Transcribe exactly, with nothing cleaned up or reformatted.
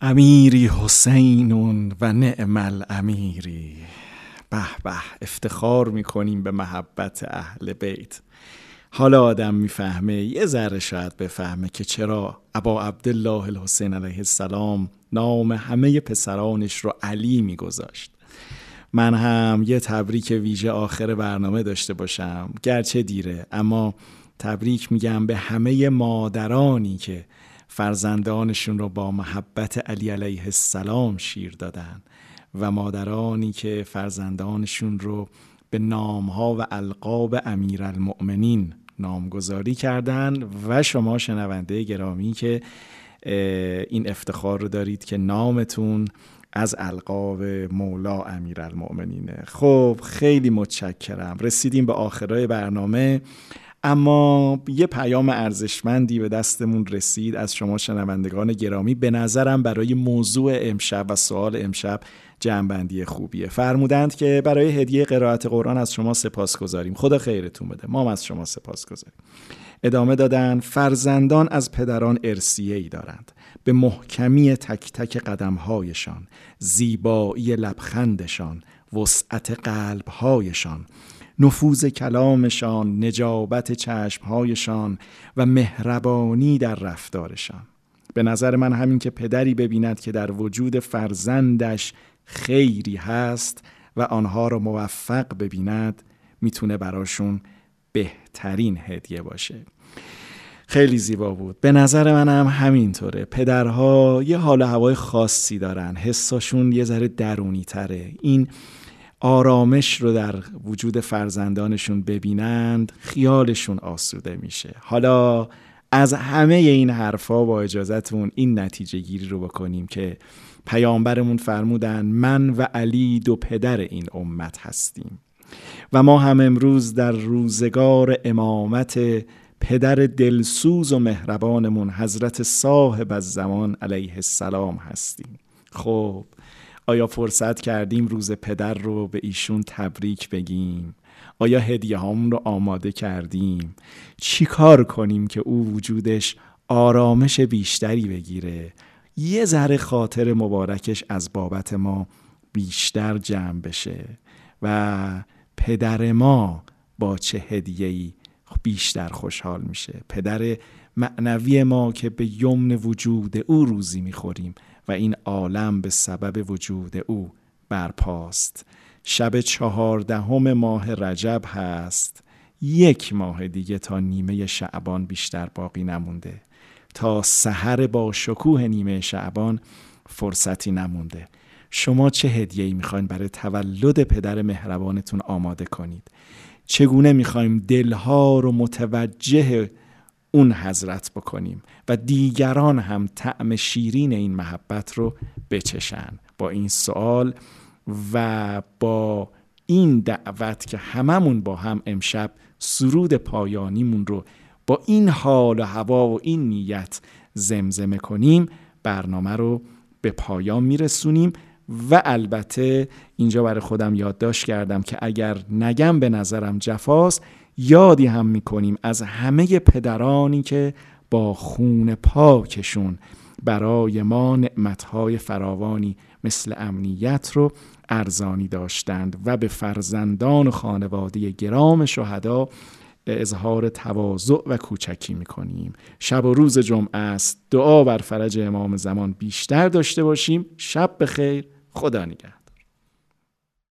امیری حسین و نعم الامیری. به به، افتخار میکنیم به محبت اهل بیت. حالا آدم میفهمه، یه ذره شاید بفهمه که چرا ابا عبدالله الحسین علیه السلام نام همه پسرانش رو علی میگذاشت. من هم یه تبریک ویژه آخر برنامه داشته باشم، گرچه دیره، اما تبریک میگم به همه مادرانی که فرزندانشون رو با محبت علی علیه السلام شیر دادن و مادرانی که فرزندانشون رو به نامها و القاب امیرالمؤمنین نامگذاری کردن و شما شنونده گرامی که این افتخار رو دارید که نامتون از القاب مولا امیرالمؤمنینه. خب خیلی متشکرم. رسیدیم به آخرای برنامه، اما یه پیام ارزشمندی به دستمون رسید از شما شنوندگان گرامی. به نظرم برای موضوع امشب و سوال امشب جمع‌بندی خوبیه. فرمودند که برای هدیه قرائت قرآن از شما سپاسگزاریم. خدا خیرتون بده. ما هم از شما سپاسگزاریم. ادامه دادن: فرزندان از پدران ارثیه‌ای دارند، به محکمی تک تک قدم‌هایشان، زیبایی لبخندشان، وسعت قلب‌هایشان، نفوذ کلامشان، نجابت چشمهایشان و مهربانی در رفتارشان. به نظر من همین که پدری ببیند که در وجود فرزندش خیری هست و آنها رو موفق ببیند، میتونه براشون بهترین هدیه باشه. خیلی زیبا بود. به نظر من هم همینطوره. پدرها یه حال و هوای خاصی دارن، حساشون یه ذره درونی تره. این آرامش رو در وجود فرزندانشون ببینند، خیالشون آسوده میشه. حالا از همه این حرفا با اجازتون این نتیجه گیری رو بکنیم که پیامبرمون فرمودن من و علی دو پدر این امت هستیم و ما هم امروز در روزگار امامت پدر دلسوز و مهربانمون حضرت صاحب الزمان علیه السلام هستیم. خب آیا فرصت کردیم روز پدر رو به ایشون تبریک بگیم؟ آیا هدیه هامون رو آماده کردیم؟ چی کار کنیم که او وجودش آرامش بیشتری بگیره، یه ذره خاطر مبارکش از بابت ما بیشتر جمع بشه و پدر ما با چه هدیه‌ای بیشتر خوشحال میشه؟ پدر معنوی ما که به یمن وجود او روزی میخوریم و این عالم به سبب وجود او برپاست. شب چهاردهم ماه رجب هست. یک ماه دیگه تا نیمه شعبان بیشتر باقی نمونده. تا سحر با شکوه نیمه شعبان فرصتی نمونده. شما چه هدیه‌ای میخواین برای تولد پدر مهربانتون آماده کنید؟ چگونه میخوایم دلها رو متوجه اون حضرت بکنیم و دیگران هم طعم شیرین این محبت رو بچشن؟ با این سوال و با این دعوت که هممون با هم امشب سرود پایانیمون رو با این حال و هوا و این نیت زمزمه کنیم، برنامه رو به پایان میرسونیم. و البته اینجا برای خودم یادداشت کردم که اگر نگم به نظرم جفاست، یادی هم میکنیم از همه پدرانی که با خون پاکشون برای ما نعمتهای فراوانی مثل امنیت رو ارزانی داشتند و به فرزندان و خانواده گرام شهدا اظهار تواضع و کوچکی میکنیم. شب و روز جمعه است. دعا بر فرج امام زمان بیشتر داشته باشیم. شب بخیر. خدا نگهدار.